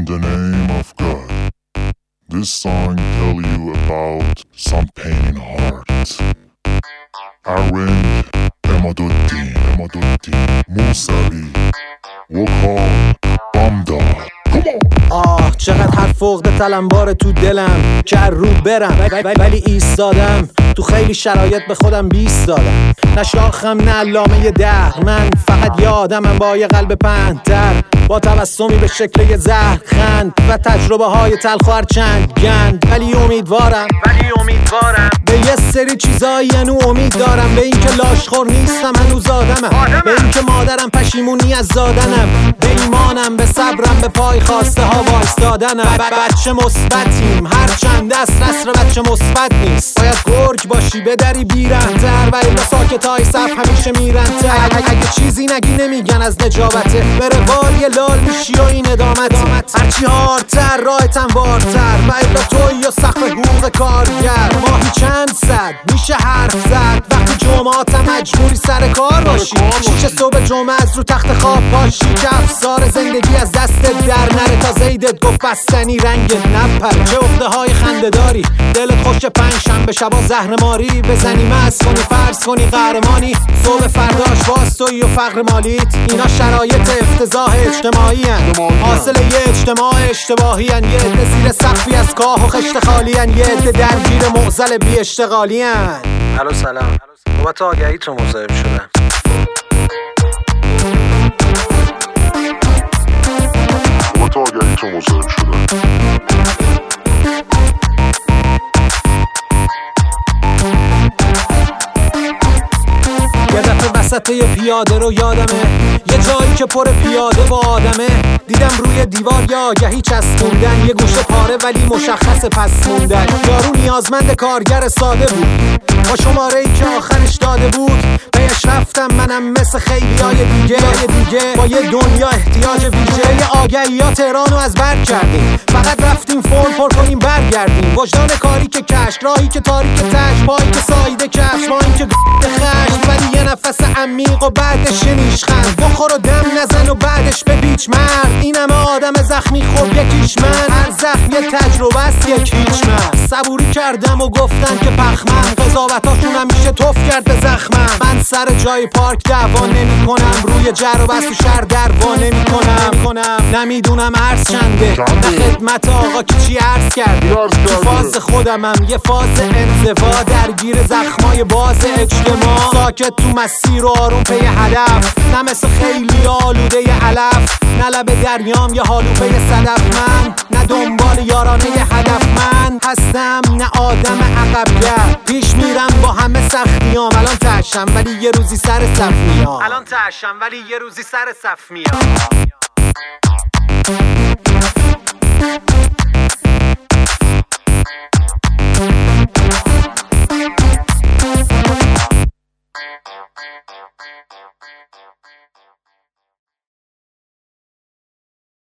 In the name of God, this song tell you about some pain in heart. Arrange Emaduddin موسوی وکال بامداد. چقدر حرف فقد تلمبار تو دلم که رو برم ولی ایستادم تو خیلی شرایط به خودم بیست دادم. نه شاخم نه علامه دهر، من فقط یادمم با یه قلب پهن‌تر، با تبسمی به شکل یه زهر خند و تجربه های تلخ و هرچند گند. ولی امیدوارم به یه سری چیزایی هنو امید دارم، به این که لاشخور نیستم هنوز آدمم، به این که مادرم پشیمونی از زادنم، به ایمانم، به صبرم، به پای خواسته ها وایستادنم. بچه مثبتیم هرچند دست نصر بچه مثبت نیست، باید گرگ باشی بدری بیرنتر و الا ساکت های صف همیشه میرنتر. اگه چیزی نگی نمیگن از نجابته، به روال یه لال میشی و این ادامت، هرچی هارتر راهتم وارتر و الا توی و سقف حقوق کارگر. ماهی چند صد میشه حرف زد وقتی جمعاتم مجبوری سر کار باشی، شیش صبح جمعه از رو تخت خواب پاشی که افسار زندگی از دستت در نره تا زیدت گفت بستنی رنگت نپره. چه عقده های خنده داری دلت خوش پنجشنبه شبا زهر ماری بزنی مست کنی فرض کنی قهرمانی، صبح فرداش باستویی و فقر مالیت. اینا شرایط افتضاح اجتماعی هن، حاصل یه اجتماع اشتباهی هن، یه عده زیر سقفی از کاه و خشت خالی هن، یه عده درگیر معضل بی اشتغالی هن. الو سلام، بابت آگهی تو مصاحب شدم. یه دفعه وسط یه پیاده رو یادمه، یه جایی که پر پیاده و آدمه، دیدم روی دیوار یه آگهی چسبوندن، یه گوشه پاره ولی مشخص پس موندن. یارو نیازمند کارگر ساده بود با شماره‌ای که آخرش داده بود، بهش رفتم منم مثل خیلیای دیگه با یه دنیا احتیاج ویژه. یه آگهی ها تهرانو از بر کردیم، فقط رفتیم فرم پر کنیم برگردیم. وجدان کاری که کشک، راهی که تاریک تش، پایی که سایده کفش، مایی که خشم، ولی یه نفس عمیق و بعدش نیشخند. بخور و دم نزن و بعدش بپیچ مرد، این همه آدم زخمی خب یکیش من، هر زخم یه تجربه است یکیش من. صبوری کردم و گفتن که پخمن، قضاوتاشون همیشه توف کرد به زخمم. من سر جای پارک دعوا نمی کنم، روی جر و بست و شهر دروا نمی کنم. نمیدونم عرض چنده، نه خدمت آقا که چی عرض کردی. تو فاز خودمم یه فاز انزوا، درگیر زخمای باز اجتماع، ساکت تو مسیر و آروم پی هدف، نه مثل خیلی آلوده ی علف، نه لب دریام یه حالوبه ی صدف. من نه دنبال یارانه ی هدف من هستم، نه آدم عقبگر، پیش میرم با همه سختیام. الان تشم ولی یه روزی سر صف میام.